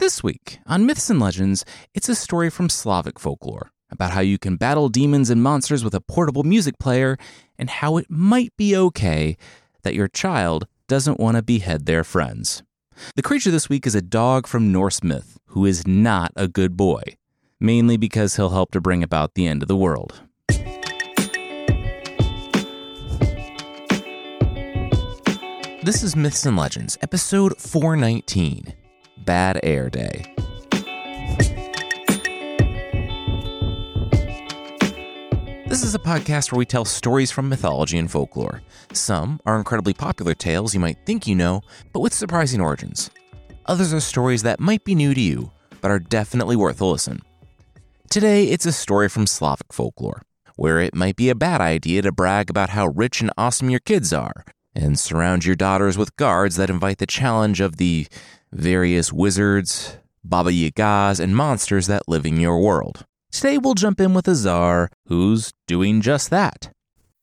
This week on Myths and Legends, it's a story from Slavic folklore about how you can battle demons and monsters with a portable music player and how it might be okay that your child doesn't want to behead their friends. The creature this week is a dog from Norse myth who is not a good boy, mainly because he'll help to bring about the end of the world. This is Myths and Legends, episode 419, Bad Air Day. This is a podcast where we tell stories from mythology and folklore. Some are incredibly popular tales you might think you know, but with surprising origins. Others are stories that might be new to you, but are definitely worth a listen. Today, it's a story from Slavic folklore, where it might be a bad idea to brag about how rich and awesome your kids are, and surround your daughters with guards that invite the challenge of the various wizards, Baba Yagas, and monsters that live in your world. Today we'll jump in with a czar who's doing just that.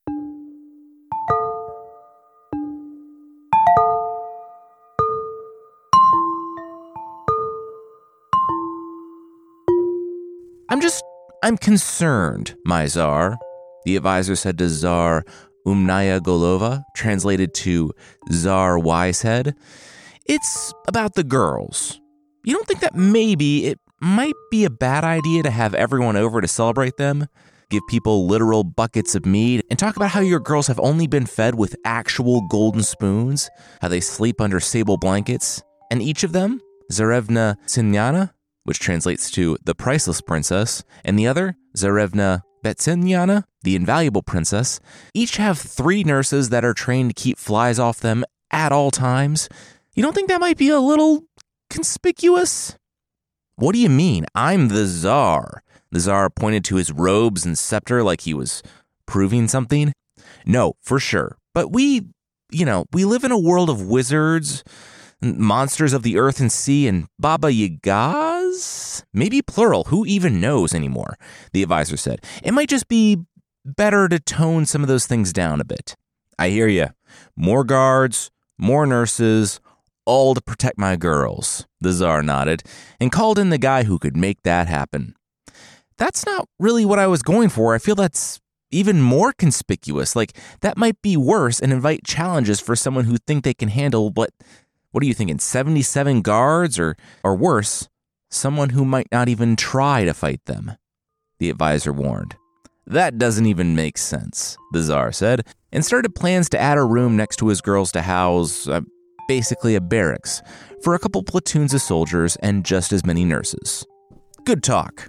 I'm concerned, my czar, the advisor said to Tsar Umnaya Golova, translated to Tsar Wisehead. It's about the girls. You don't think that maybe it might be a bad idea to have everyone over to celebrate them, give people literal buckets of meat, and talk about how your girls have only been fed with actual golden spoons, how they sleep under sable blankets, and each of them, Tsarevna Tsinyana, which translates to the priceless princess, and the other, Tsarevna Betsinyana, the invaluable princess, each have 3 nurses that are trained to keep flies off them at all times. You don't think that might be a little conspicuous? What do you mean? I'm the czar. The czar pointed to his robes and scepter like he was proving something. No, for sure. But we live in a world of wizards, monsters of the earth and sea, and Baba Yagas? Maybe plural. Who even knows anymore? The advisor said. It might just be better to tone some of those things down a bit. I hear you. More guards, more nurses, all to protect my girls. The czar nodded and called in the guy who could make that happen. That's not really what I was going for. I feel that's even more conspicuous. Like, that might be worse and invite challenges for someone who think they can handle what are you thinking, 77 guards or worse, someone who might not even try to fight them, the advisor warned. That doesn't even make sense, the czar said, and started plans to add a room next to his girls to house, basically a barracks, for a couple platoons of soldiers and just as many nurses. Good talk.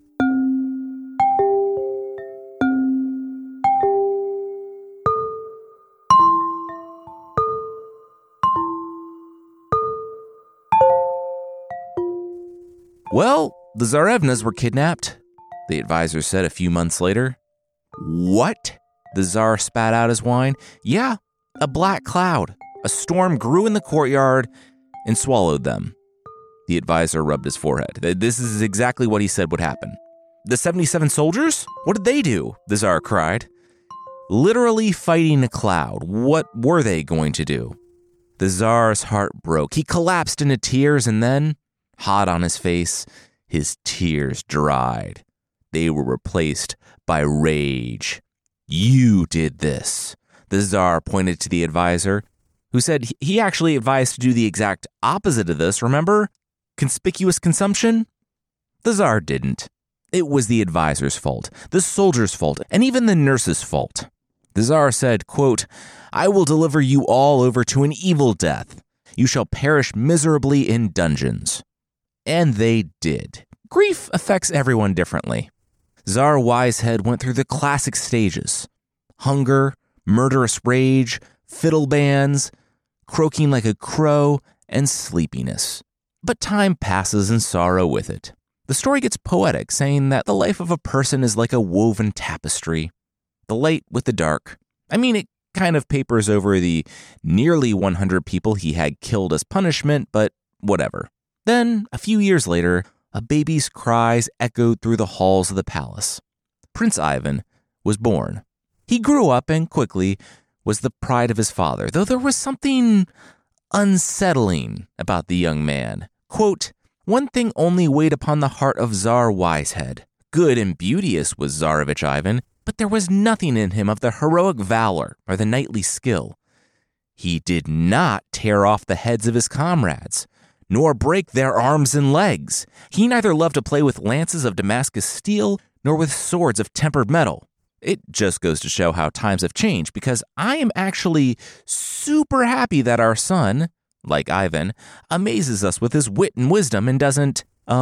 Well, the Tsarevnas were kidnapped, the advisor said a few months later. What? The czar spat out his wine. Yeah, a black cloud. A storm grew in the courtyard and swallowed them. The advisor rubbed his forehead. This is exactly what he said would happen. The 77 soldiers? What did they do? The czar cried. Literally fighting a cloud. What were they going to do? The czar's heart broke. He collapsed into tears and then, hot on his face, his tears dried. They were replaced by rage. You did this. The czar pointed to the advisor, who said he actually advised to do the exact opposite of this, remember? Conspicuous consumption? The czar didn't. It was the advisor's fault, the soldier's fault, and even the nurse's fault. The czar said, quote, I will deliver you all over to an evil death. You shall perish miserably in dungeons. And they did. Grief affects everyone differently. Tsar Wisehead went through the classic stages. Hunger, murderous rage, fiddle bands, croaking like a crow, and sleepiness. But time passes and sorrow with it. The story gets poetic, saying that the life of a person is like a woven tapestry. The light with the dark. I mean, it kind of papers over the nearly 100 people he had killed as punishment, but whatever. Then, a few years later, a baby's cries echoed through the halls of the palace. Prince Ivan was born. He grew up and quickly was the pride of his father, though there was something unsettling about the young man. Quote, One thing only weighed upon the heart of Tsar Wisehead. Good and beauteous was Tsarevich Ivan, but there was nothing in him of the heroic valor or the knightly skill. He did not tear off the heads of his comrades, nor break their arms and legs. He neither loved to play with lances of Damascus steel, nor with swords of tempered metal. It just goes to show how times have changed, because I am actually super happy that our son, like Ivan, amazes us with his wit and wisdom and doesn't,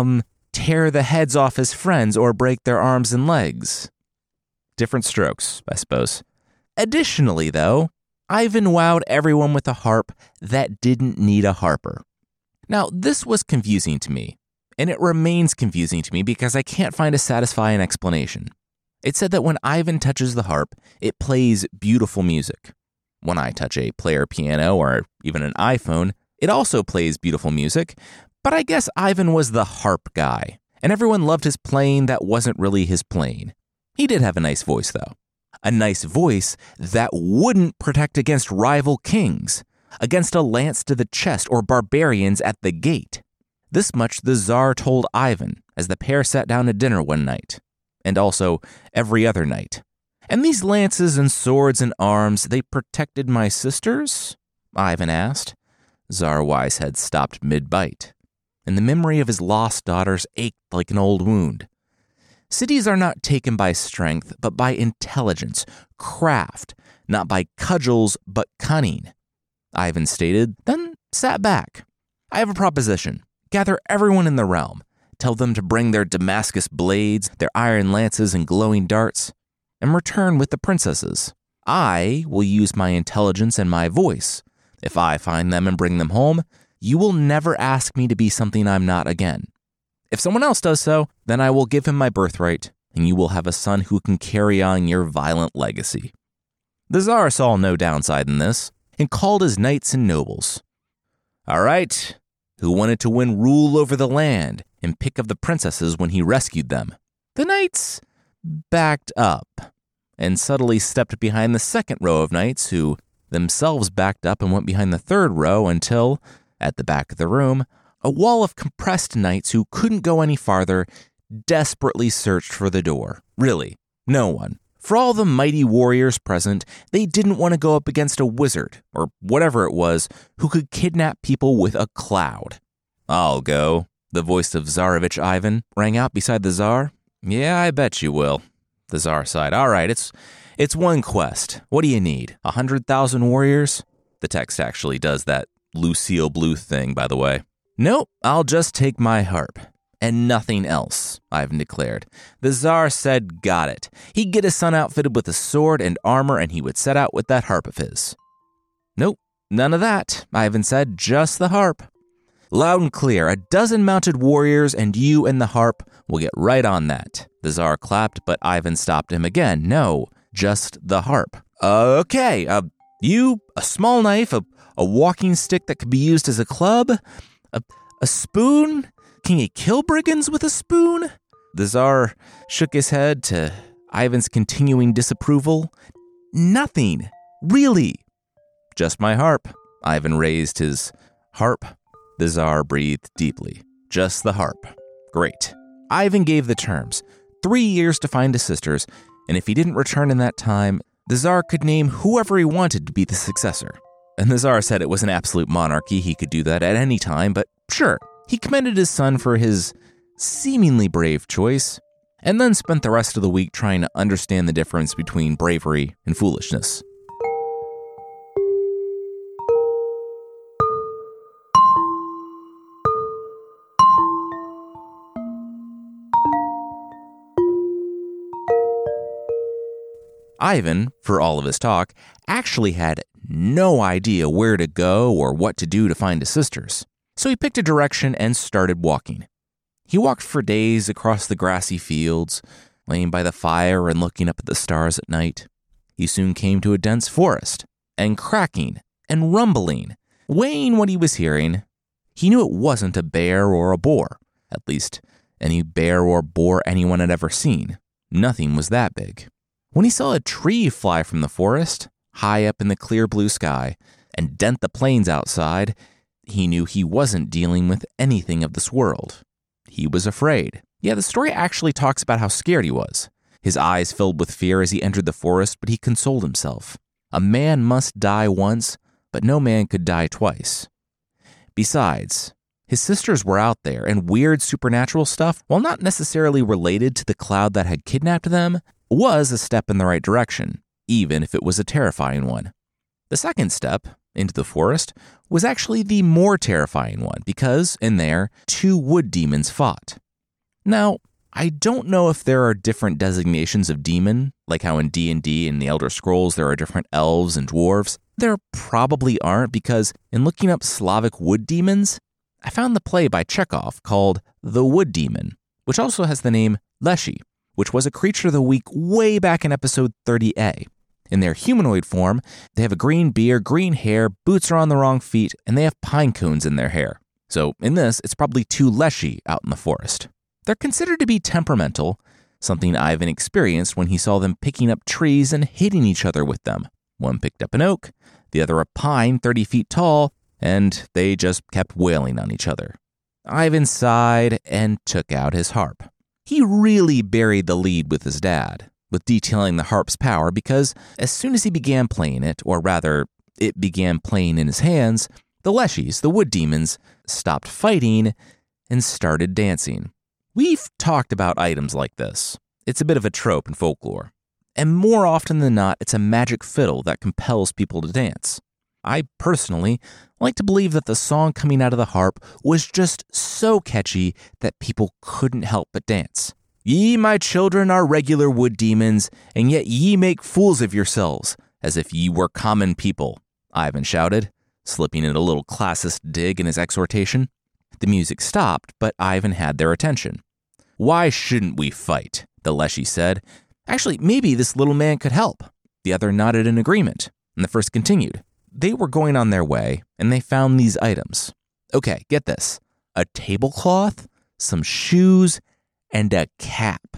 tear the heads off his friends or break their arms and legs. Different strokes, I suppose. Additionally, though, Ivan wowed everyone with a harp that didn't need a harper. Now, this was confusing to me, and it remains confusing to me because I can't find a satisfying explanation. It said that when Ivan touches the harp, it plays beautiful music. When I touch a player piano or even an iPhone, it also plays beautiful music, but I guess Ivan was the harp guy, and everyone loved his playing that wasn't really his playing. He did have a nice voice, though. A nice voice that wouldn't protect against rival kings, against a lance to the chest or barbarians at the gate. This much the Tsar told Ivan as the pair sat down to dinner one night, and also every other night. And these lances and swords and arms, they protected my sisters? Ivan asked. Tsar Wisehead stopped mid-bite, and the memory of his lost daughters ached like an old wound. Cities are not taken by strength, but by intelligence, craft, not by cudgels, but cunning, Ivan stated, then sat back. I have a proposition. Gather everyone in the realm. Tell them to bring their Damascus blades, their iron lances and glowing darts, and return with the princesses. I will use my intelligence and my voice. If I find them and bring them home, you will never ask me to be something I'm not again. If someone else does so, then I will give him my birthright, and you will have a son who can carry on your violent legacy. The Tsar saw no downside in this, and called his knights and nobles. All right, who wanted to win rule over the land and pick of the princesses when he rescued them? The knights backed up and subtly stepped behind the second row of knights, who themselves backed up and went behind the third row until, at the back of the room, a wall of compressed knights who couldn't go any farther desperately searched for the door. Really, no one. For all the mighty warriors present, they didn't want to go up against a wizard, or whatever it was, who could kidnap people with a cloud. I'll go, the voice of Tsarevich Ivan rang out beside the Tsar. Yeah, I bet you will, the Tsar sighed. All right, it's one quest. What do you need? 100,000 warriors? The text actually does that Lucille Bluth thing, by the way. Nope, I'll just take my harp. And nothing else, Ivan declared. The Tsar said got it. He'd get his son outfitted with a sword and armor, and he would set out with that harp of his. Nope, none of that, Ivan said, just the harp. Loud and clear, a dozen mounted warriors, and you and the harp will get right on that. The Tsar clapped, but Ivan stopped him again. No, just the harp. Okay, you, a small knife, a walking stick that could be used as a club, a spoon? Can you kill brigands with a spoon? The Tsar shook his head to Ivan's continuing disapproval. Nothing. Really. Just my harp. Ivan raised his harp. The Tsar breathed deeply. Just the harp. Great. Ivan gave the terms. 3 years to find his sisters, and if he didn't return in that time, the Tsar could name whoever he wanted to be the successor. And the Tsar said it was an absolute monarchy. He could do that at any time, but sure. He commended his son for his seemingly brave choice, and then spent the rest of the week trying to understand the difference between bravery and foolishness. Ivan, for all of his talk, actually had no idea where to go or what to do to find his sisters. So he picked a direction and started walking. He walked for days across the grassy fields, laying by the fire and looking up at the stars at night. He soon came to a dense forest, and cracking and rumbling, weighing what he was hearing, he knew it wasn't a bear or a boar, at least any bear or boar anyone had ever seen. Nothing was that big. When he saw a tree fly from the forest, high up in the clear blue sky, and dent the plains outside, He knew he wasn't dealing with anything of this world. He was afraid. Yeah, the story actually talks about how scared he was. His eyes filled with fear as he entered the forest, but he consoled himself. A man must die once, but no man could die twice. Besides, his sisters were out there, and weird supernatural stuff, while not necessarily related to the cloud that had kidnapped them, was a step in the right direction, even if it was a terrifying one. The second step, into the forest, was actually the more terrifying one, because, in there, 2 wood demons fought. Now, I don't know if there are different designations of demon, like how in D&D and the Elder Scrolls there are different elves and dwarves. There probably aren't, because in looking up Slavic wood demons, I found the play by Chekhov called The Wood Demon, which also has the name Leshy, which was a creature of the week way back in episode 30A. In their humanoid form, they have a green beard, green hair, boots are on the wrong feet, and they have pine cones in their hair. So in this, it's probably 2 Leshy out in the forest. They're considered to be temperamental, something Ivan experienced when he saw them picking up trees and hitting each other with them. One picked up an oak, the other a pine 30 feet tall, and they just kept wailing on each other. Ivan sighed and took out his harp. He really buried the lead with his dad, with detailing the harp's power, because as soon as he began playing it, or rather, it began playing in his hands, the Leshies, the wood demons, stopped fighting and started dancing. We've talked about items like this. It's a bit of a trope in folklore. And more often than not, it's a magic fiddle that compels people to dance. I personally like to believe that the song coming out of the harp was just so catchy that people couldn't help but dance. Ye, my children, are regular wood demons, and yet ye make fools of yourselves, as if ye were common people, Ivan shouted, slipping in a little classist dig in his exhortation. The music stopped, but Ivan had their attention. Why shouldn't we fight? The Leshy said. Actually, maybe this little man could help. The other nodded in agreement, and the first continued. They were going on their way, and they found these items. Okay, get this. A tablecloth, some shoes, and a cap.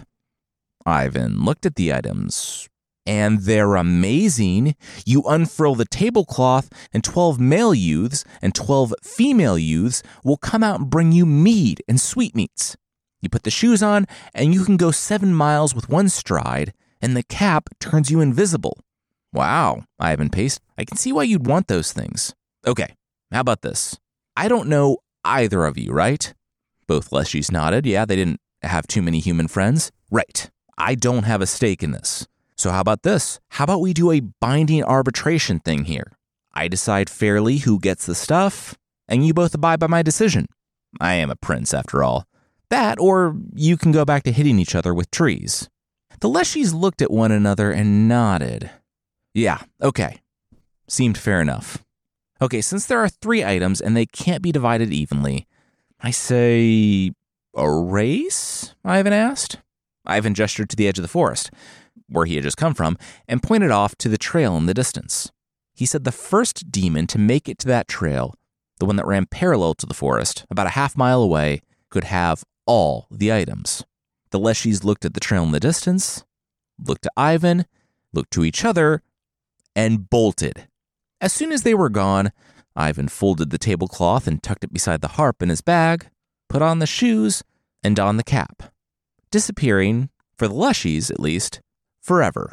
Ivan looked at the items. And they're amazing. You unfurl the tablecloth, and 12 male youths and 12 female youths will come out and bring you mead and sweetmeats. You put the shoes on, and you can go 7 miles with one stride, and the cap turns you invisible. Wow, Ivan paced. I can see why you'd want those things. Okay, how about this? I don't know either of you, right? Both Leshies nodded. Yeah, they didn't have too many human friends. Right. I don't have a stake in this. So how about this? How about we do a binding arbitration thing here? I decide fairly who gets the stuff, and you both abide by my decision. I am a prince, after all. That, or you can go back to hitting each other with trees. The Leshies looked at one another and nodded. Yeah, okay. Seemed fair enough. Okay, since there are 3 items and they can't be divided evenly, I say, a race? Ivan asked. Ivan gestured to the edge of the forest, where he had just come from, and pointed off to the trail in the distance. He said the first demon to make it to that trail, the one that ran parallel to the forest, about a half-mile away, could have all the items. The Leshies looked at the trail in the distance, looked to Ivan, looked to each other, and bolted. As soon as they were gone, Ivan folded the tablecloth and tucked it beside the harp in his bag, put on the shoes, and donned the cap, disappearing, for the Leshies at least, forever.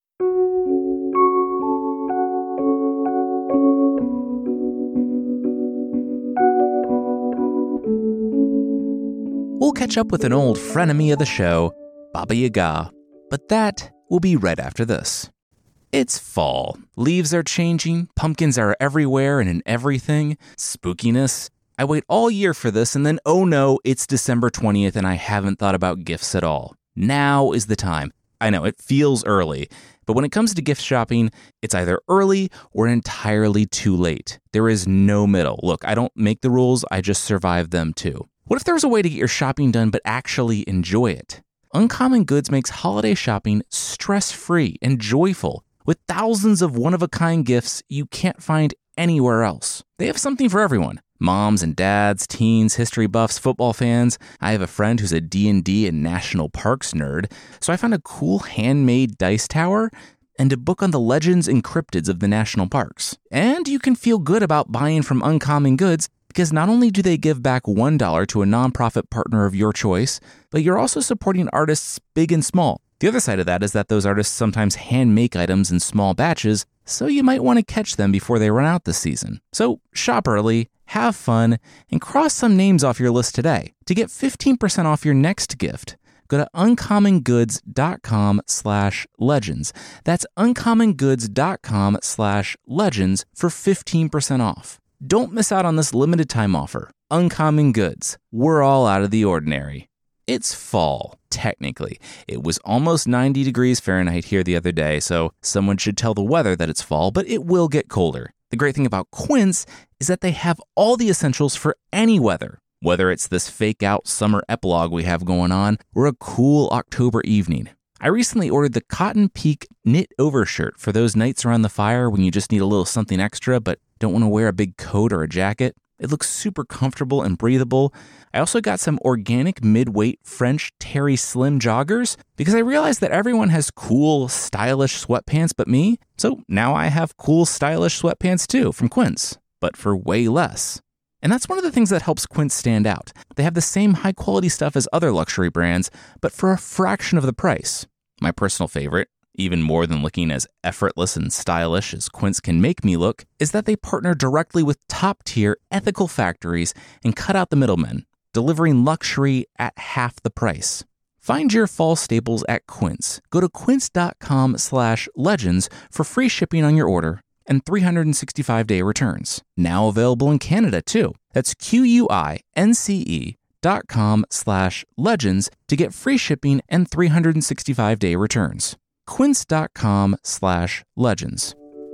We'll catch up with an old frenemy of the show, Baba Yaga, but that will be right after this. It's fall. Leaves are changing, pumpkins are everywhere and in everything, spookiness. I wait all year for this, and then, oh no, it's December 20th and I haven't thought about gifts at all. Now is the time. I know, it feels early, but when it comes to gift shopping, it's either early or entirely too late. There is no middle. Look, I don't make the rules, I just survive them too. What if there was a way to get your shopping done but actually enjoy it? Uncommon Goods makes holiday shopping stress-free and joyful, with thousands of one-of-a-kind gifts you can't find anywhere else. They have something for everyone. Moms and dads, teens, history buffs, football fans. I have a friend who's a D&D and national parks nerd, so I found a cool handmade dice tower and a book on the legends and cryptids of the national parks. And you can feel good about buying from Uncommon Goods because not only do they give back $1 to a nonprofit partner of your choice, but you're also supporting artists big and small. The other side of that is that those artists sometimes hand make items in small batches, so you might want to catch them before they run out this season. So shop early, have fun, and cross some names off your list today. To get 15% off your next gift, go to uncommongoods.com/legends. That's uncommongoods.com/legends for 15% off. Don't miss out on this limited time offer. Uncommon Goods. We're all out of the ordinary. It's fall, technically. It was almost 90 degrees Fahrenheit here the other day, so someone should tell the weather that it's fall, but it will get colder. The great thing about Quince is that they have all the essentials for any weather. Whether it's this fake-out summer epilogue we have going on, or a cool October evening. I recently ordered the Cotton Peak knit overshirt for those nights around the fire when you just need a little something extra but don't want to wear a big coat or a jacket. It looks super comfortable and breathable. I also got some organic mid-weight French Terry Slim joggers because I realized that everyone has cool, stylish sweatpants but me. So now I have cool, stylish sweatpants too from Quince, but for way less. And that's one of the things that helps Quince stand out. They have the same high-quality stuff as other luxury brands, but for a fraction of the price. My personal favorite, even more than looking as effortless and stylish as Quince can make me look, is that they partner directly with top-tier ethical factories and cut out the middlemen, delivering luxury at half the price. Find your fall staples at Quince. Go to quince.com/legends for free shipping on your order and 365-day returns. Now available in Canada, too. That's QUINCE.com/legends to get free shipping and 365-day returns. Quince.com/legends.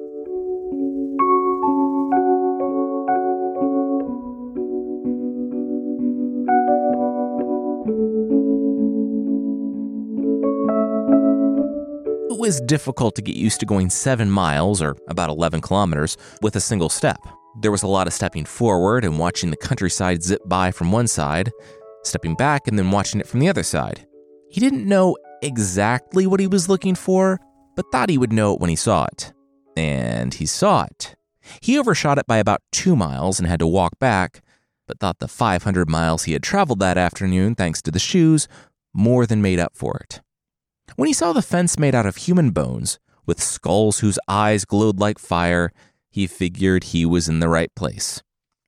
It was difficult to get used to going 7 miles, or about 11 kilometers, with a single step. There was a lot of stepping forward and watching the countryside zip by from one side, stepping back and then watching it from the other side. He didn't know exactly what he was looking for, but thought he would know it when he saw it. And he saw it. He overshot it by about 2 miles and had to walk back, but thought the 500 miles he had traveled that afternoon, thanks to the shoes, more than made up for it. When he saw the fence made out of human bones, with skulls whose eyes glowed like fire, he figured he was in the right place.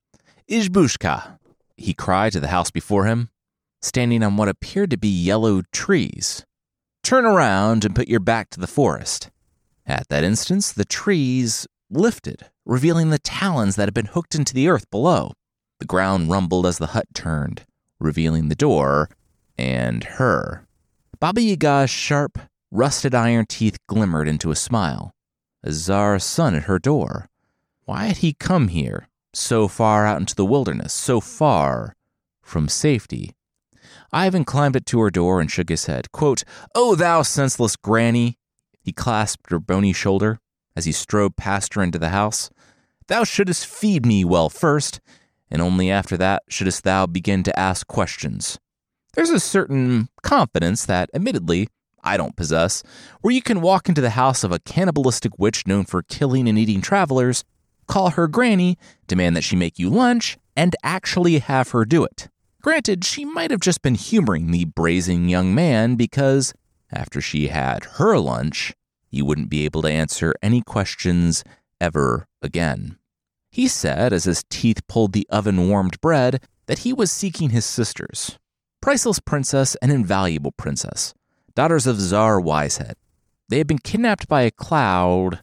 "Izbushka," he cried to the house before him, standing on what appeared to be yellow trees. "Turn around and put your back to the forest." At that instant, the trees lifted, revealing the talons that had been hooked into the earth below. The ground rumbled as the hut turned, revealing the door and her. Baba Yaga's sharp, rusted iron teeth glimmered into a smile. Azar's son at her door. Why had he come here, so far out into the wilderness, so far from safety? Ivan climbed it to her door and shook his head. Quote, "Oh, thou senseless granny!" He clasped her bony shoulder as he strode past her into the house. "Thou shouldst feed me well first, and only after that shouldst thou begin to ask questions. There's a certain confidence that, admittedly, I don't possess, where you can walk into the house of a cannibalistic witch known for killing and eating travelers, call her granny, demand that she make you lunch, and actually have her do it. Granted, she might have just been humoring the brazen young man because, after she had her lunch, he wouldn't be able to answer any questions ever again. He said, as his teeth pulled the oven-warmed bread, that he was seeking his sisters. Priceless Princess and Invaluable Princess, daughters of Tsar Wisehead. They had been kidnapped by a cloud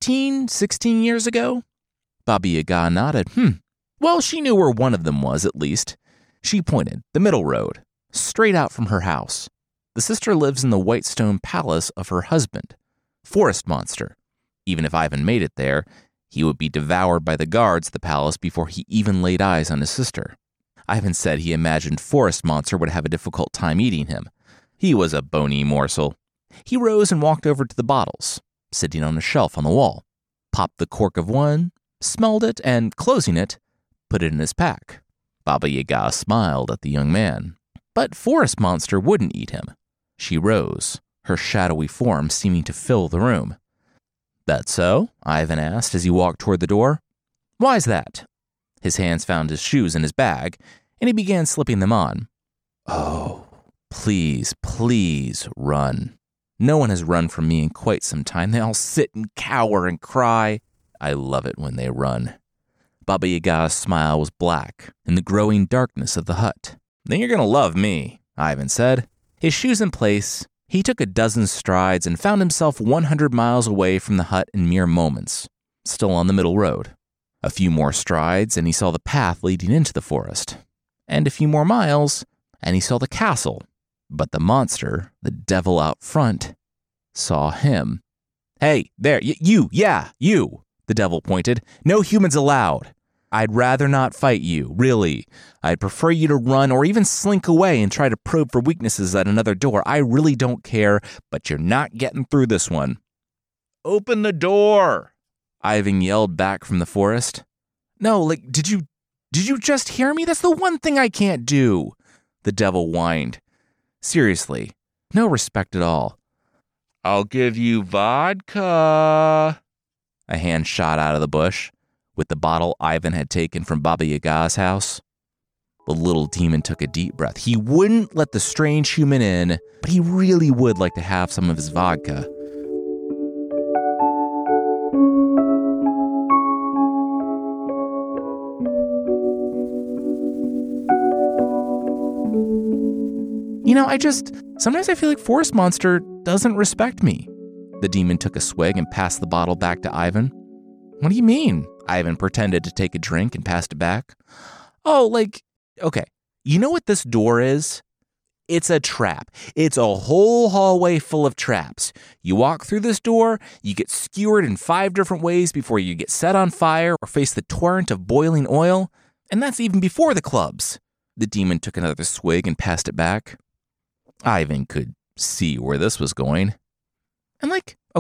16 years ago? Baba Yaga nodded. Well, she knew where one of them was, at least. She pointed, the middle road, straight out from her house. The sister lives in the white stone palace of her husband, Forest Monster. Even if Ivan made it there, he would be devoured by the guards at the palace before he even laid eyes on his sister. Ivan said he imagined Forest Monster would have a difficult time eating him. He was a bony morsel. He rose and walked over to the bottles, sitting on a shelf on the wall, popped the cork of one, smelled it, and, closing it, put it in his pack. Baba Yaga smiled at the young man. But Forest Monster wouldn't eat him. She rose, her shadowy form seeming to fill the room. "That so?" Ivan asked as he walked toward the door. "Why's that?" His hands found his shoes in his bag, and he began slipping them on. Oh, please, please run. No one has run from me in quite some time. They all sit and cower and cry. I love it when they run. Baba Yaga's smile was black in the growing darkness of the hut. Then you're going to love me, Ivan said. His shoes in place, he took a dozen strides and found himself 100 miles away from the hut in mere moments, still on the middle road. A few more strides and he saw the path leading into the forest. And a few more miles and he saw the castle. But the monster, the devil out front, saw him. Hey, there, you, the devil pointed. No humans allowed. I'd rather not fight you, really. I'd prefer you to run or even slink away and try to probe for weaknesses at another door. I really don't care, but you're not getting through this one. Open the door, Ivan yelled back from the forest. No, did you just hear me? That's the one thing I can't do, the devil whined. Seriously, no respect at all. I'll give you vodka. A hand shot out of the bush with the bottle Ivan had taken from Baba Yaga's house. The little demon took a deep breath. He wouldn't let the strange human in, but he really would like to have some of his vodka. Sometimes I feel like Forest Monster doesn't respect me. The demon took a swig and passed the bottle back to Ivan. What do you mean? Ivan pretended to take a drink and passed it back. Okay. You know what this door is? It's a trap. It's a whole hallway full of traps. You walk through this door, you get skewered in 5 different ways before you get set on fire or face the torrent of boiling oil, and that's even before the clubs. The demon took another swig and passed it back. Ivan could see where this was going. And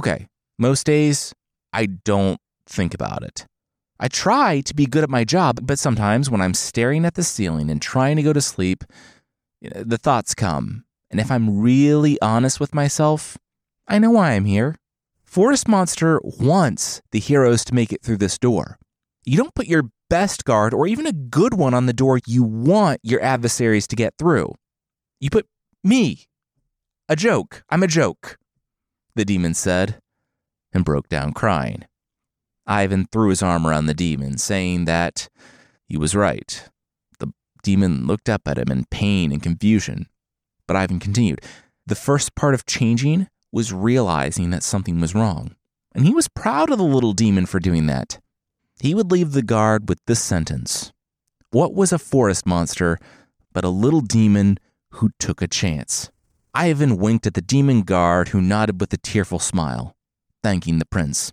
most days, I don't think about it. I try to be good at my job, but sometimes when I'm staring at the ceiling and trying to go to sleep, the thoughts come. And if I'm really honest with myself, I know why I'm here. Forest Monster wants the heroes to make it through this door. You don't put your best guard or even a good one on the door you want your adversaries to get through. You put me. A joke. I'm a joke, the demon said, and broke down crying. Ivan threw his arm around the demon, saying that he was right. The demon looked up at him in pain and confusion. But Ivan continued. The first part of changing was realizing that something was wrong. And he was proud of the little demon for doing that. He would leave the guard with this sentence. What was a forest monster but a little demon who took a chance? Ivan winked at the demon guard, who nodded with a tearful smile, thanking the prince.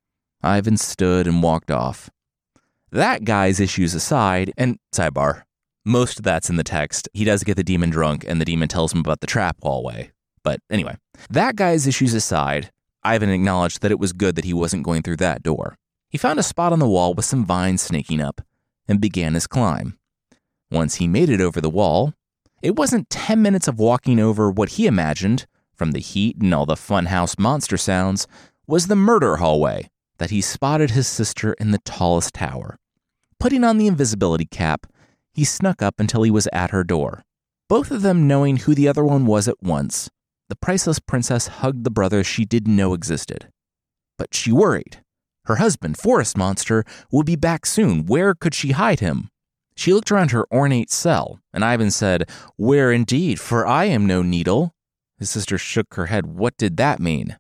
Ivan stood and walked off. That guy's issues aside, and sidebar, most of that's in the text. He does get the demon drunk, and the demon tells him about the trap hallway. But anyway, that guy's issues aside, Ivan acknowledged that it was good that he wasn't going through that door. He found a spot on the wall with some vines snaking up, and began his climb. Once he made it over the wall, it wasn't 10 minutes of walking over what he imagined, from the heat and all the funhouse monster sounds, was the murder hallway that he spotted his sister in the tallest tower. Putting on the invisibility cap, he snuck up until he was at her door. Both of them knowing who the other one was at once, the priceless princess hugged the brother she didn't know existed. But she worried. Her husband, Forest Monster, would be back soon. Where could she hide him? She looked around her ornate cell, and Ivan said, "Where indeed, for I am no needle." His sister shook her head. What did that mean?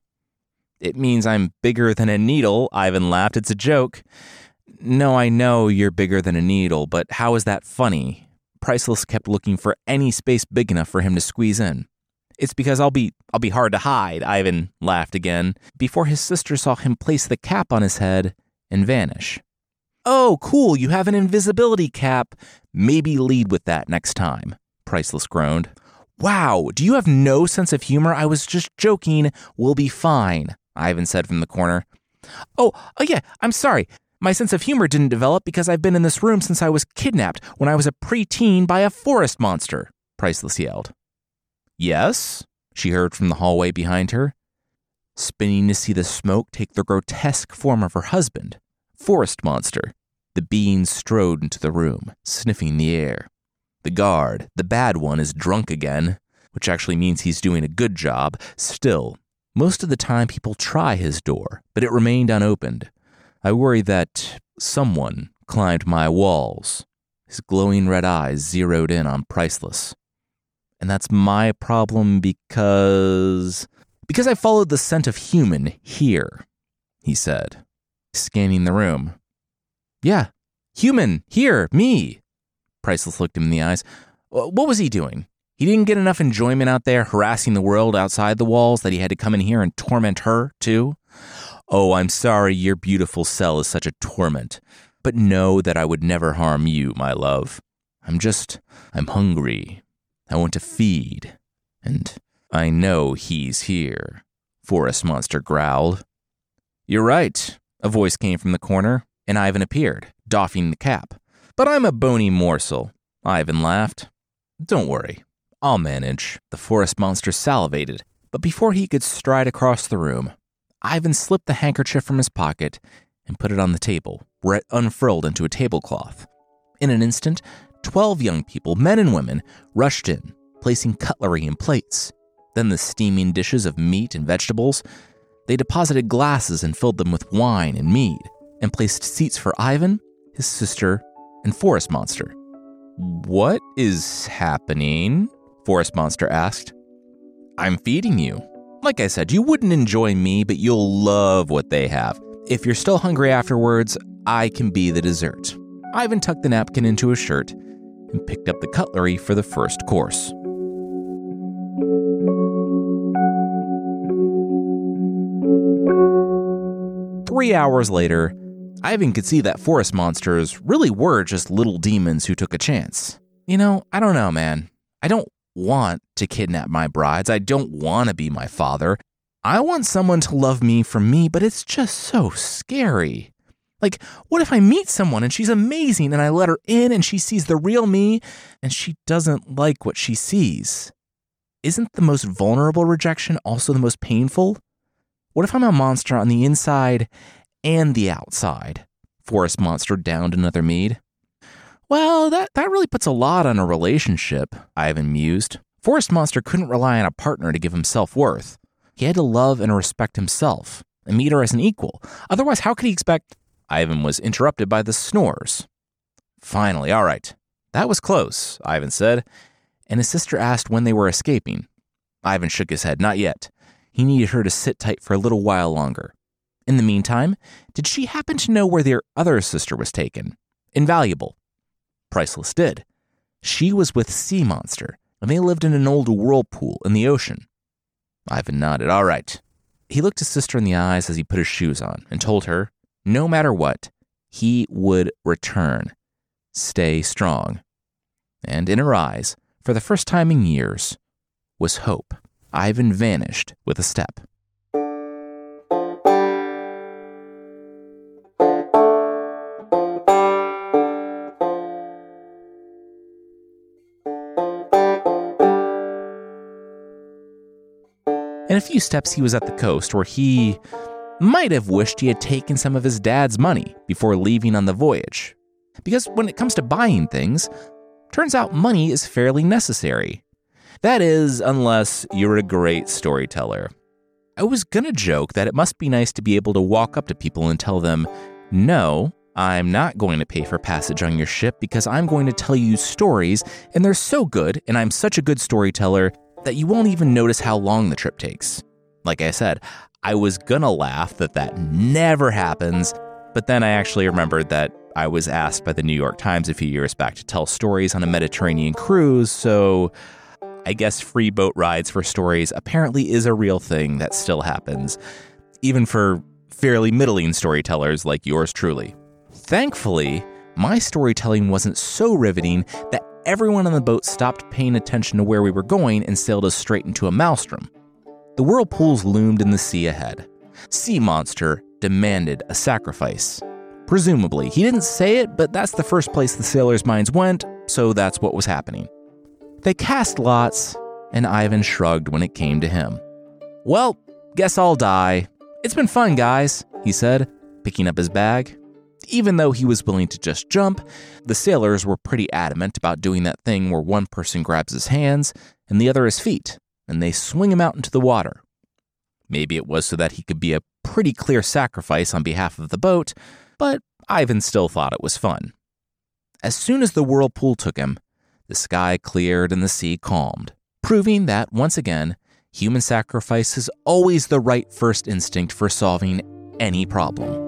It means I'm bigger than a needle, Ivan laughed. It's a joke. No, I know you're bigger than a needle, but how is that funny? Priceless kept looking for any space big enough for him to squeeze in. It's because I'll be hard to hide, Ivan laughed again, before his sister saw him place the cap on his head and vanish. Oh, cool, you have an invisibility cap. Maybe lead with that next time, Priceless groaned. Wow, do you have no sense of humor? I was just joking. We'll be fine, Ivan said from the corner. Oh yeah, I'm sorry. My sense of humor didn't develop because I've been in this room since I was kidnapped when I was a preteen by a forest monster, Priceless yelled. Yes, she heard from the hallway behind her, spinning to see the smoke take the grotesque form of her husband, Forest Monster. The being strode into the room, sniffing the air. The guard, the bad one, is drunk again, which actually means he's doing a good job. Still, most of the time people try his door, but it remained unopened. I worry that someone climbed my walls. His glowing red eyes zeroed in on Priceless. And that's my problem because I followed the scent of human here, he said, scanning the room. Yeah, human, here, me. Priceless looked him in the eyes. What was he doing? He didn't get enough enjoyment out there harassing the world outside the walls that he had to come in here and torment her, too? Oh, I'm sorry your beautiful cell is such a torment. But know that I would never harm you, my love. I'm hungry. I want to feed. And I know he's here, Forest Monster growled. You're right, a voice came from the corner, and Ivan appeared, doffing the cap. But I'm a bony morsel, Ivan laughed. Don't worry, I'll manage. The Forest Monster salivated, but before he could stride across the room, Ivan slipped the handkerchief from his pocket and put it on the table, where it unfurled into a tablecloth. In an instant, 12 young people, men and women, rushed in, placing cutlery and plates. Then the steaming dishes of meat and vegetables. They deposited glasses and filled them with wine and mead, and placed seats for Ivan, his sister, and Forest Monster. What is happening? Forest Monster asked. I'm feeding you. Like I said, you wouldn't enjoy me, but you'll love what they have. If you're still hungry afterwards, I can be the dessert. Ivan tucked the napkin into his shirt and picked up the cutlery for the first course. Three hours later, Ivan could see that forest monsters really were just little demons who took a chance. I don't know, man. I don't want to kidnap my brides. I don't want to be my father. I want someone to love me for me, but it's just so scary. Like, what if I meet someone and she's amazing and I let her in and she sees the real me and she doesn't like what she sees? Isn't the most vulnerable rejection also the most painful? What if I'm a monster on the inside and the outside? Forest Monster downed another mead. Well, that really puts a lot on a relationship, Ivan mused. Forest Monster couldn't rely on a partner to give him self-worth. He had to love and respect himself and meet her as an equal. Otherwise, how could he expect... Ivan was interrupted by the snores. Finally, all right. That was close, Ivan said, and his sister asked when they were escaping. Ivan shook his head. Not yet. He needed her to sit tight for a little while longer. In the meantime, did she happen to know where their other sister was taken? Invaluable. Priceless did. She was with Sea Monster, and they lived in an old whirlpool in the ocean. Ivan nodded. All right. He looked his sister in the eyes as he put his shoes on and told her, no matter what, he would return. Stay strong. And in her eyes, for the first time in years, was hope. Ivan vanished with a step. In a few steps, he was at the coast where he might have wished he had taken some of his dad's money before leaving on the voyage. Because when it comes to buying things, turns out money is fairly necessary. That is, unless you're a great storyteller. I was gonna joke that it must be nice to be able to walk up to people and tell them, no, I'm not going to pay for passage on your ship because I'm going to tell you stories and they're so good and I'm such a good storyteller that you won't even notice how long the trip takes. Like I said, I was gonna laugh that never happens, but then I actually remembered that I was asked by the New York Times a few years back to tell stories on a Mediterranean cruise, so I guess free boat rides for stories apparently is a real thing that still happens, even for fairly middling storytellers like yours truly. Thankfully, my storytelling wasn't so riveting that everyone on the boat stopped paying attention to where we were going and sailed us straight into a maelstrom. The whirlpools loomed in the sea ahead. Sea Monster demanded a sacrifice. Presumably, he didn't say it, but that's the first place the sailors' minds went, so that's what was happening. They cast lots, and Ivan shrugged when it came to him. Well, guess I'll die. It's been fun, guys, he said, picking up his bag. Even though he was willing to just jump, the sailors were pretty adamant about doing that thing where one person grabs his hands and the other his feet, and they swing him out into the water. Maybe it was so that he could be a pretty clear sacrifice on behalf of the boat, but Ivan still thought it was fun. As soon as the whirlpool took him, the sky cleared and the sea calmed, proving that, once again, human sacrifice is always the right first instinct for solving any problem.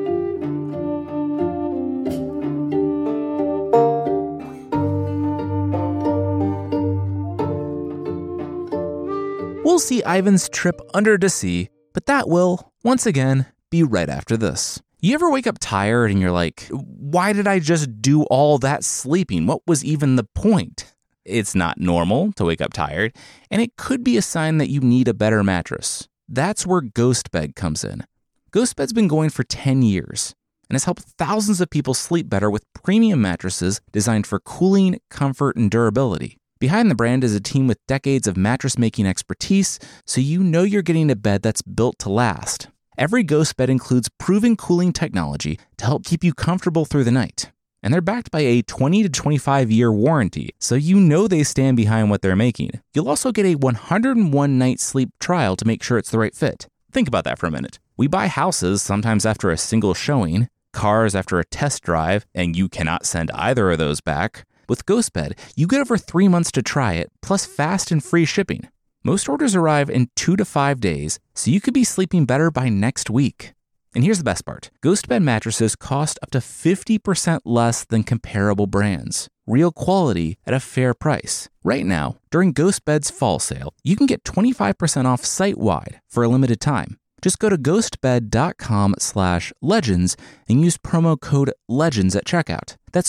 We'll see Ivan's trip under the sea, but that will, once again, be right after this. You ever wake up tired and you're like, why did I just do all that sleeping? What was even the point? It's not normal to wake up tired, and it could be a sign that you need a better mattress. That's where GhostBed comes in. GhostBed's been going for 10 years and has helped thousands of people sleep better with premium mattresses designed for cooling, comfort, and durability. Behind the brand is a team with decades of mattress-making expertise, so you know you're getting a bed that's built to last. Every GhostBed includes proven cooling technology to help keep you comfortable through the night. And they're backed by a 20 to 25-year warranty, so you know they stand behind what they're making. You'll also get a 101-night sleep trial to make sure it's the right fit. Think about that for a minute. We buy houses sometimes after a single showing, cars after a test drive, and you cannot send either of those back. With GhostBed, you get over 3 months to try it, plus fast and free shipping. Most orders arrive in 2 to 5 days, so you could be sleeping better by next week. And here's the best part. GhostBed mattresses cost up to 50% less than comparable brands. Real quality at a fair price. Right now, during GhostBed's fall sale, you can get 25% off site-wide for a limited time. Just go to ghostbed.com/legends and use promo code LEGENDS at checkout. That's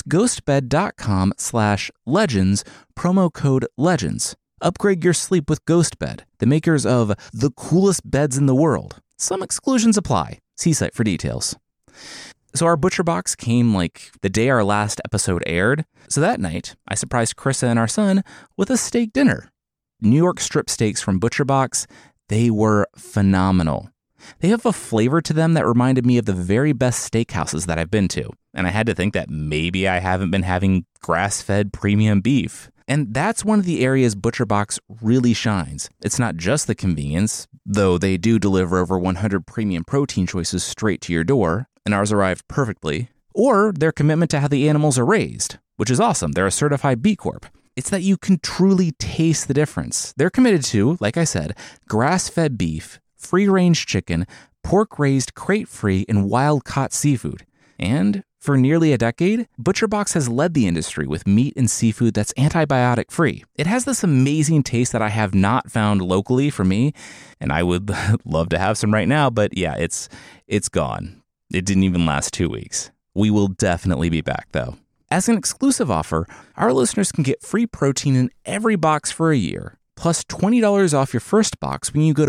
ghostbed.com/legends, promo code LEGENDS. Upgrade your sleep with GhostBed, the makers of the coolest beds in the world. Some exclusions apply. See site for details. So our Butcher Box came like the day our last episode aired. So that night, I surprised Krissa and our son with a steak dinner. New York strip steaks from Butcher Box, they were phenomenal. They have a flavor to them that reminded me of the very best steakhouses that I've been to. And I had to think that maybe I haven't been having grass-fed premium beef. And that's one of the areas Butcher Box really shines. It's not just the convenience, though they do deliver over 100 premium protein choices straight to your door, and ours arrived perfectly, or their commitment to how the animals are raised, which is awesome. They're a certified B Corp. It's that you can truly taste the difference. They're committed to, like I said, grass-fed beef, free-range chicken, pork-raised crate-free, and wild-caught seafood. And for nearly a decade, Butcher Box has led the industry with meat and seafood that's antibiotic-free. It has this amazing taste that I have not found locally for me, and I would love to have some right now, but yeah, it's gone. It didn't even last 2 weeks. We will definitely be back, though. As an exclusive offer, our listeners can get free protein in every box for a year, plus $20 off your first box when you go to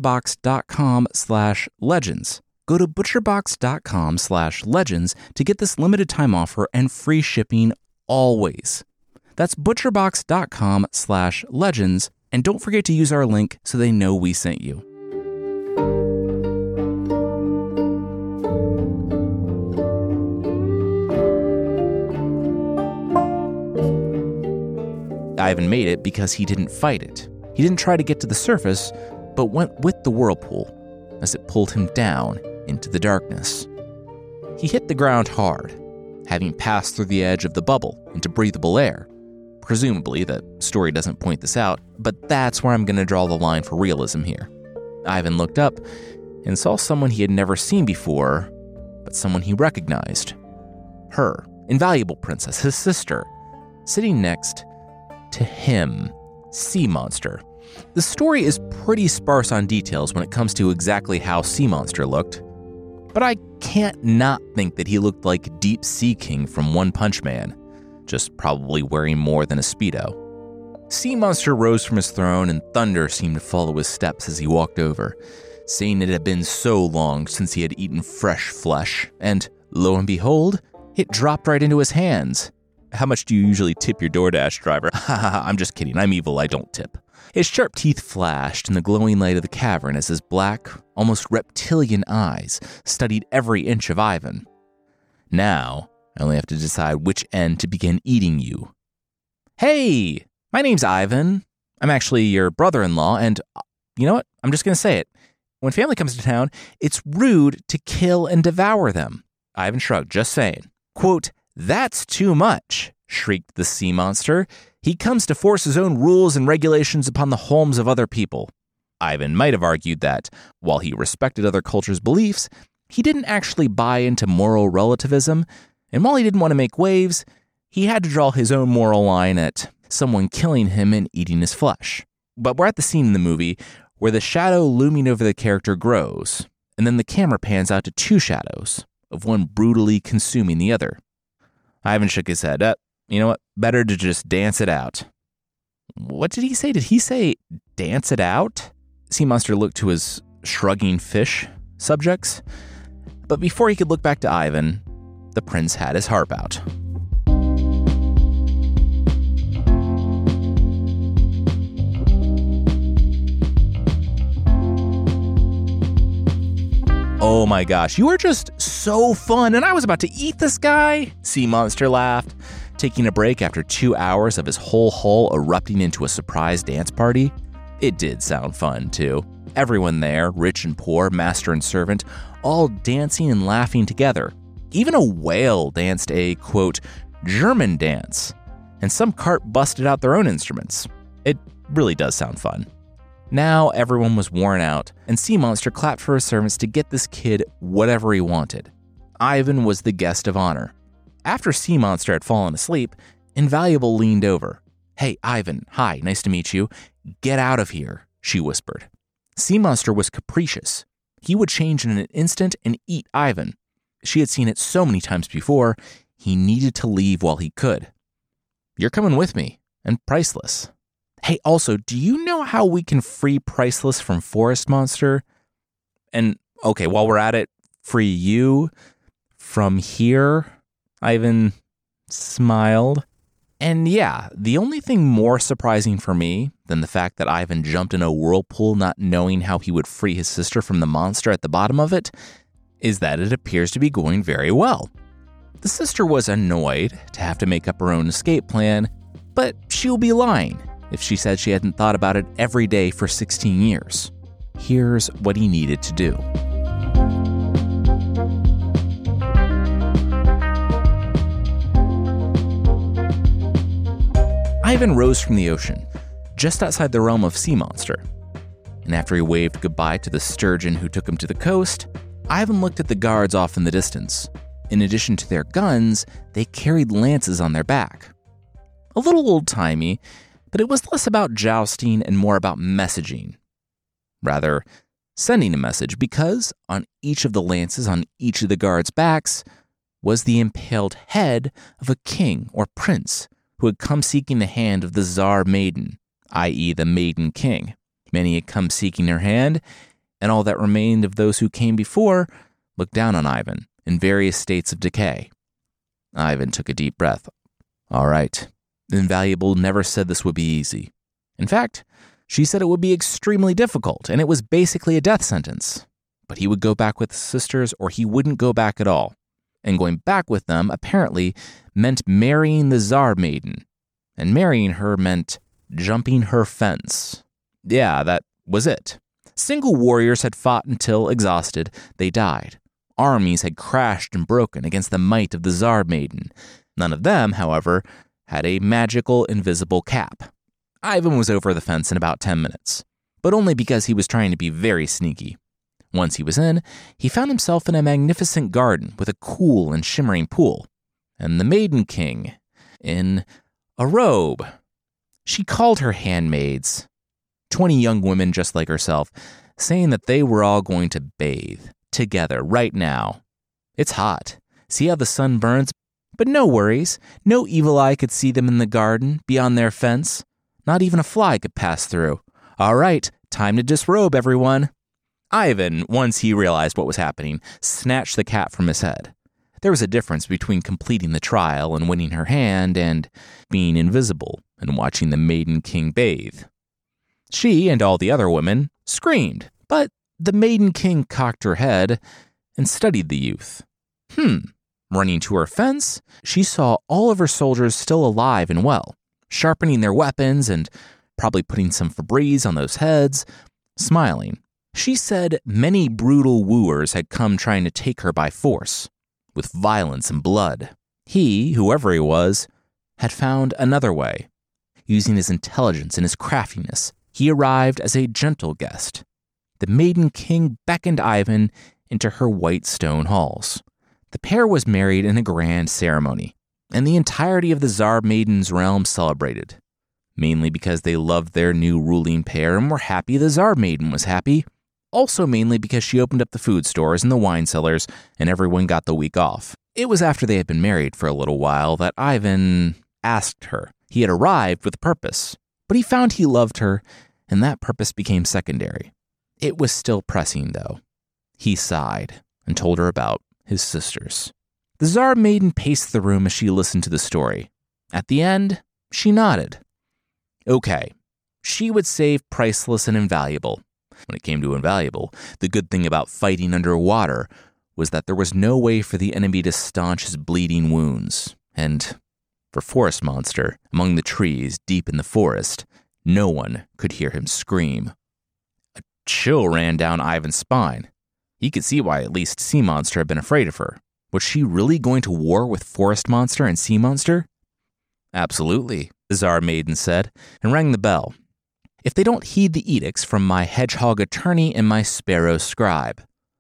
butcherbox.com/legends. Go to butcherbox.com/legends to get this limited time offer and free shipping always. That's butcherbox.com/legends, and don't forget to use our link so they know we sent you. Ivan made it because he didn't fight it. He didn't try to get to the surface, but went with the whirlpool as it pulled him down into the darkness. He hit the ground hard, having passed through the edge of the bubble into breathable air. Presumably, the story doesn't point this out, but that's where I'm going to draw the line for realism here. Ivan looked up and saw someone he had never seen before, but someone he recognized. Her, invaluable princess, his sister, sitting next to him, Sea Monster. The story is pretty sparse on details when it comes to exactly how Sea Monster looked, but I can't not think that he looked like Deep Sea King from One Punch Man, just probably wearing more than a Speedo. Sea Monster rose from his throne and thunder seemed to follow his steps as he walked over, saying it had been so long since he had eaten fresh flesh, and lo and behold, it dropped right into his hands. How much do you usually tip your DoorDash driver? Haha, I'm just kidding, I'm evil, I don't tip. His sharp teeth flashed in the glowing light of the cavern as his black, almost reptilian eyes studied every inch of Ivan. Now, I only have to decide which end to begin eating you. Hey, my name's Ivan. I'm actually your brother-in-law, and you know what? I'm just going to say it. When family comes to town, it's rude to kill and devour them. Ivan shrugged, just saying. Quote, "That's too much," shrieked the sea monster. "He comes to force his own rules and regulations upon the homes of other people." Ivan might have argued that, while he respected other cultures' beliefs, he didn't actually buy into moral relativism, and while he didn't want to make waves, he had to draw his own moral line at someone killing him and eating his flesh. But we're at the scene in the movie where the shadow looming over the character grows, and then the camera pans out to two shadows, of one brutally consuming the other. Ivan shook his head. You know what? Better to just dance it out. What did he say? Did he say dance it out? Sea Monster looked to his shrugging fish subjects, but before he could look back to Ivan, the prince had his harp out. "Oh my gosh, you are just so fun, and I was about to eat this guy," Sea Monster laughed, taking a break after 2 hours of his whole hull erupting into a surprise dance party. It did sound fun, too. Everyone there, rich and poor, master and servant, all dancing and laughing together. Even a whale danced a, quote, German dance, and some cart busted out their own instruments. It really does sound fun. Now everyone was worn out, and Sea Monster clapped for his servants to get this kid whatever he wanted. Ivan was the guest of honor. After Sea Monster had fallen asleep, Invaluable leaned over. "Hey, Ivan, hi, nice to meet you. Get out of here," she whispered. Sea Monster was capricious. He would change in an instant and eat Ivan. She had seen it so many times before, he needed to leave while he could. "You're coming with me, and Priceless. Hey, also, do you know how we can free Priceless from Forest Monster? And, okay, while we're at it, free you from here?" Ivan smiled. And yeah, the only thing more surprising for me than the fact that Ivan jumped in a whirlpool not knowing how he would free his sister from the monster at the bottom of it is that it appears to be going very well. The sister was annoyed to have to make up her own escape plan, but she'll be lying if she said she hadn't thought about it every day for 16 years. Here's what he needed to do. Ivan rose from the ocean, just outside the realm of Sea Monster. And after he waved goodbye to the sturgeon who took him to the coast, Ivan looked at the guards off in the distance. In addition to their guns, they carried lances on their back. A little old-timey, but it was less about jousting and more about messaging. Rather, sending a message, because on each of the lances on each of the guards' backs was the impaled head of a king or prince who had come seeking the hand of the Tsar Maiden, i.e. the Maiden King. Many had come seeking her hand, and all that remained of those who came before looked down on Ivan in various states of decay. Ivan took a deep breath. All right. Invaluable never said this would be easy. In fact, she said it would be extremely difficult, and it was basically a death sentence. But he would go back with his sisters, or he wouldn't go back at all. And going back with them, apparently, meant marrying the Tsar Maiden. And marrying her meant jumping her fence. Yeah, that was it. Single warriors had fought until, exhausted, they died. Armies had crashed and broken against the might of the Tsar Maiden. None of them, however, had a magical, invisible cap. Ivan was over the fence in about 10 minutes, but only because he was trying to be very sneaky. Once he was in, he found himself in a magnificent garden with a cool and shimmering pool, and the Maiden King in a robe. She called her handmaids, 20 young women just like herself, saying that they were all going to bathe together right now. It's hot. See how the sun burns? But no worries. No evil eye could see them in the garden beyond their fence. Not even a fly could pass through. All right, time to disrobe, everyone. Ivan, once he realized what was happening, snatched the cap from his head. There was a difference between completing the trial and winning her hand and being invisible and watching the Maiden King bathe. She and all the other women screamed, but the Maiden King cocked her head and studied the youth. Running to her fence, she saw all of her soldiers still alive and well, sharpening their weapons and probably putting some Febreze on those heads, smiling. She said many brutal wooers had come trying to take her by force, with violence and blood. He, whoever he was, had found another way. Using his intelligence and his craftiness, he arrived as a gentle guest. The Maiden King beckoned Ivan into her white stone halls. The pair was married in a grand ceremony, and the entirety of the Tsar Maiden's realm celebrated, mainly because they loved their new ruling pair and were happy the Tsar Maiden was happy, also mainly because she opened up the food stores and the wine cellars and everyone got the week off. It was after they had been married for a little while that Ivan asked her. He had arrived with a purpose, but he found he loved her, and that purpose became secondary. It was still pressing, though. He sighed and told her about his sisters. The Tsar Maiden paced the room as she listened to the story. At the end, she nodded. Okay, she would save Priceless and Invaluable. When it came to Invaluable, the good thing about fighting underwater was that there was no way for the enemy to staunch his bleeding wounds. And for Forest Monster, among the trees deep in the forest, no one could hear him scream. A chill ran down Ivan's spine. He could see why at least Sea Monster had been afraid of her. Was she really going to war with Forest Monster and Sea Monster? Absolutely, the Tsar Maiden said, and rang the bell. If they don't heed the edicts from my hedgehog attorney and my sparrow scribe.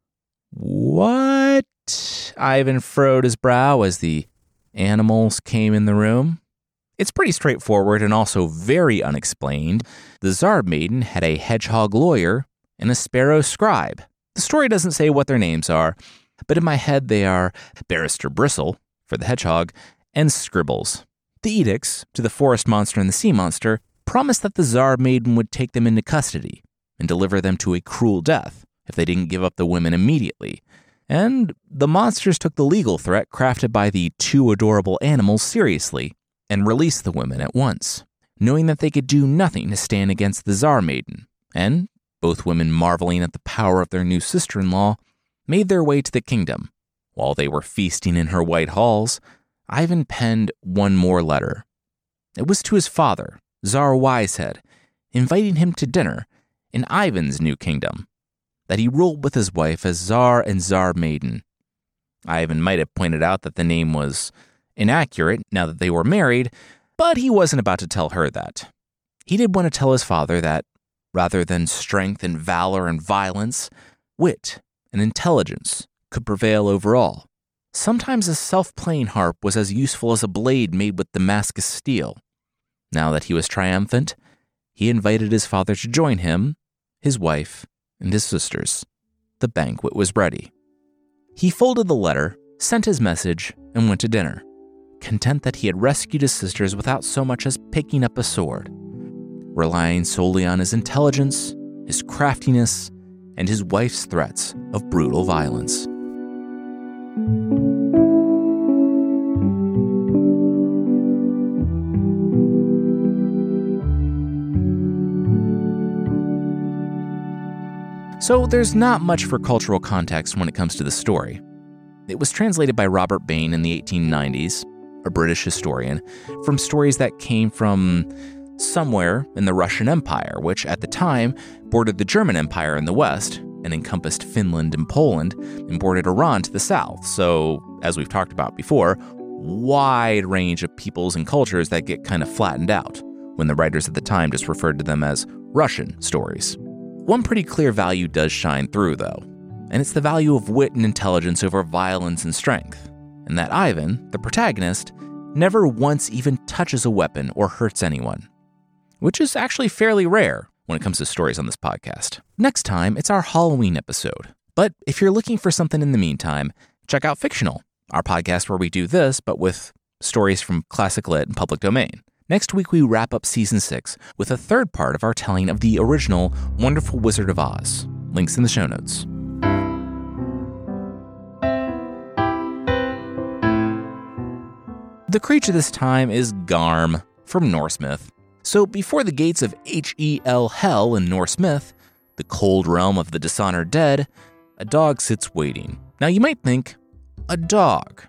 What? Ivan furrowed his brow as the animals came in the room. It's pretty straightforward and also very unexplained. The Tsar Maiden had a hedgehog lawyer and a sparrow scribe. The story doesn't say what their names are, but in my head they are Barrister Bristle, for the hedgehog, and Scribbles. The edicts to the Forest Monster and the Sea Monster promised that the Tsar Maiden would take them into custody and deliver them to a cruel death if they didn't give up the women immediately. And the monsters took the legal threat crafted by the two adorable animals seriously and released the women at once, knowing that they could do nothing to stand against the Tsar Maiden. And both women, marveling at the power of their new sister-in-law, made their way to the kingdom. While they were feasting in her white halls, Ivan penned one more letter. It was to his father, Tsar Wisehead, inviting him to dinner in Ivan's new kingdom, that he ruled with his wife as Tsar and Tsar Maiden. Ivan might have pointed out that the name was inaccurate now that they were married, but he wasn't about to tell her that. He did want to tell his father that, rather than strength and valor and violence, wit and intelligence could prevail over all. Sometimes a self-playing harp was as useful as a blade made with Damascus steel. Now that he was triumphant, he invited his father to join him, his wife, and his sisters. The banquet was ready. He folded the letter, sent his message, and went to dinner, content that he had rescued his sisters without so much as picking up a sword, relying solely on his intelligence, his craftiness, and his wife's threats of brutal violence. So there's not much for cultural context when it comes to the story. It was translated by Robert Bain in the 1890s, a British historian, from stories that came from somewhere in the Russian Empire, which at the time bordered the German Empire in the west and encompassed Finland and Poland and bordered Iran to the south. So, as we've talked about before, wide range of peoples and cultures that get kind of flattened out when the writers at the time just referred to them as Russian stories. One pretty clear value does shine through, though, and it's the value of wit and intelligence over violence and strength, and that Ivan, the protagonist, never once even touches a weapon or hurts anyone, which is actually fairly rare when it comes to stories on this podcast. Next time, it's our Halloween episode, but if you're looking for something in the meantime, check out Fictional, our podcast where we do this, but with stories from classic lit and public domain. Next week, we wrap up Season 6 with a third part of our telling of the original Wonderful Wizard of Oz. Links in the show notes. The creature this time is Garm from Norse myth. So before the gates of Hel Hell in Norse myth, the cold realm of the dishonored dead, a dog sits waiting. Now you might think, a dog.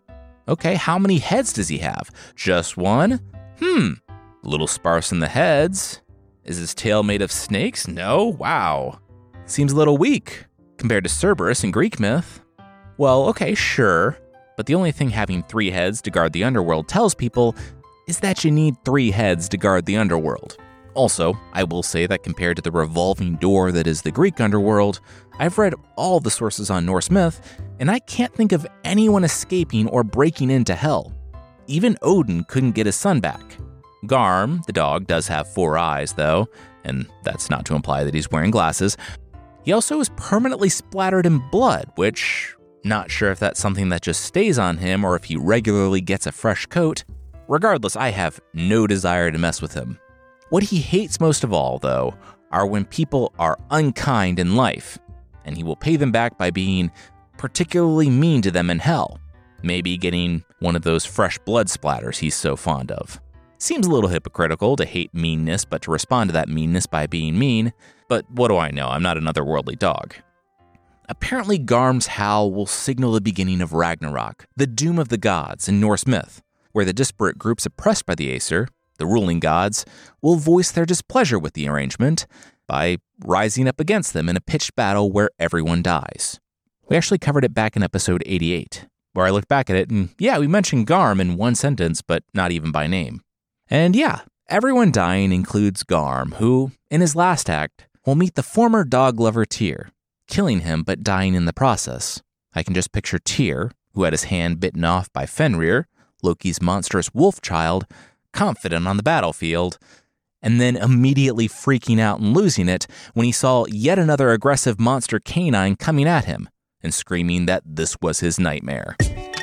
Okay, how many heads does he have? Just one? A little sparse in the heads. Is his tail made of snakes? No? Wow. Seems a little weak compared to Cerberus in Greek myth. Well, okay, sure. But the only thing having 3 heads to guard the underworld tells people is that you need 3 heads to guard the underworld. Also, I will say that compared to the revolving door that is the Greek underworld, I've read all the sources on Norse myth, and I can't think of anyone escaping or breaking into hell. Even Odin couldn't get his son back. Garm, the dog, does have 4 eyes, though, and that's not to imply that he's wearing glasses. He also is permanently splattered in blood, which, not sure if that's something that just stays on him or if he regularly gets a fresh coat. Regardless, I have no desire to mess with him. What he hates most of all, though, are when people are unkind in life, and he will pay them back by being particularly mean to them in hell, maybe getting one of those fresh blood splatters he's so fond of. Seems a little hypocritical to hate meanness, but to respond to that meanness by being mean, but what do I know? I'm not an otherworldly dog. Apparently, Garm's howl will signal the beginning of Ragnarok, the doom of the gods in Norse myth, where the disparate groups oppressed by the Aesir, the ruling gods, will voice their displeasure with the arrangement by rising up against them in a pitched battle where everyone dies. We actually covered it back in episode 88, where I looked back at it and we mentioned Garm in one sentence, but not even by name. And everyone dying includes Garm, who, in his last act, will meet the former dog lover Tyr, killing him but dying in the process. I can just picture Tyr, who had his hand bitten off by Fenrir, Loki's monstrous wolf child, confident on the battlefield, and then immediately freaking out and losing it when he saw yet another aggressive monster canine coming at him and screaming that this was his nightmare.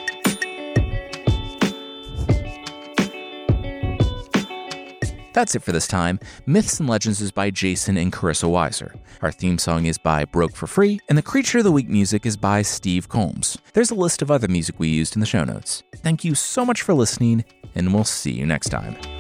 That's it for this time. Myths and Legends is by Jason and Carissa Weiser. Our theme song is by Broke for Free, and the Creature of the Week music is by Steve Combs. There's a list of other music we used in the show notes. Thank you so much for listening, and we'll see you next time.